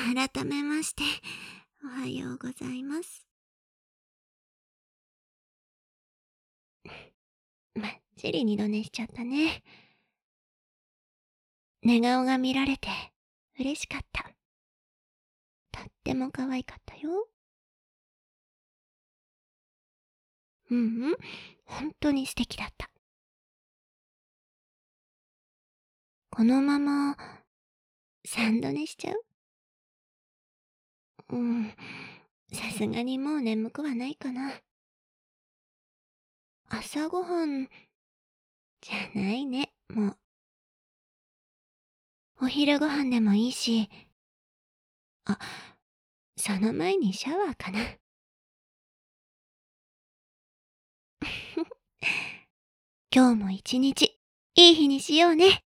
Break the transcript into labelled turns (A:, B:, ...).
A: 改めまして、おはようございます。まっちり二度寝しちゃったね。寝顔が見られて嬉しかった。とっても可愛かったよ。うんうん、本当に素敵だった。このまま三度寝しちゃう？うん、さすがにもう眠くはないかな。朝ごはんじゃないね、もう。お昼ご飯でもいいし、あ、その前にシャワーかな。今日も一日、いい日にしようね。